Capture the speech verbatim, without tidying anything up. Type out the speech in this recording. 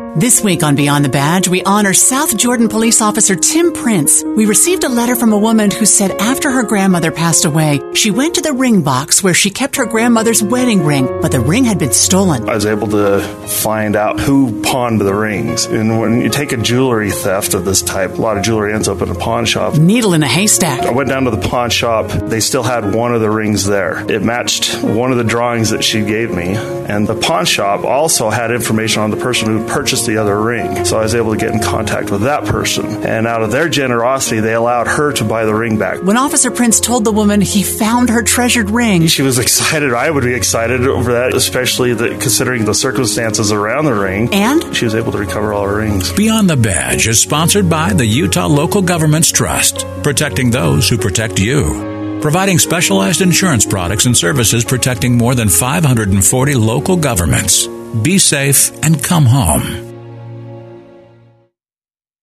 This week on Beyond the Badge, we honor South Jordan police officer Tim Prince. We received a letter from a woman who said after her grandmother passed away, she went to the ring box where she kept her grandmother's wedding ring, but the ring had been stolen. I was able to find out who pawned the rings. And when you take a jewelry theft of this type, a lot of jewelry ends up in a pawn shop. Needle in a haystack. I went down to the pawn shop. They still had one of the rings there. It matched one of the drawings that she gave me. And the pawn shop also had information on the person who purchased the other ring. So I was able to get in contact with that person. And out of their generosity, they allowed her to buy the ring back. When Officer Prince told the woman he found her treasured ring, she was excited. I would be excited over that, especially the, considering the circumstances around the ring. And she was able to recover all her rings. Beyond the Badge is sponsored by the Utah Local Governments Trust, protecting those who protect you. Providing specialized insurance products and services protecting more than five hundred forty local governments. Be safe and come home.